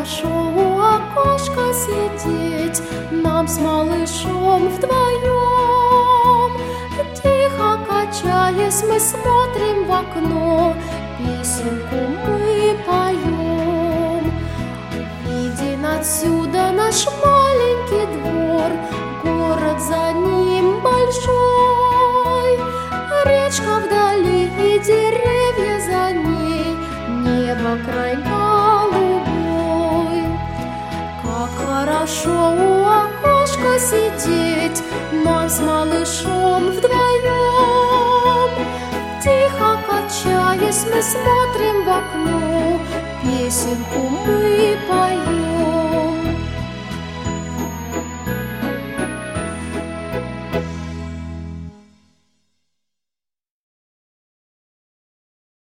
хорошо у окошка сидеть нам с малышом вдвоем. Тихо качаясь, мы смотрим в окно, песенку мы поем. Виден отсюда наш маленький двор, город за ним большой. Речка вдали и деревья за ней, небо край голубой. Как хорошо у окошка сидеть нам с малышом вдвоем. Тихо качаясь, мы смотрим в окно, песенку мы поем.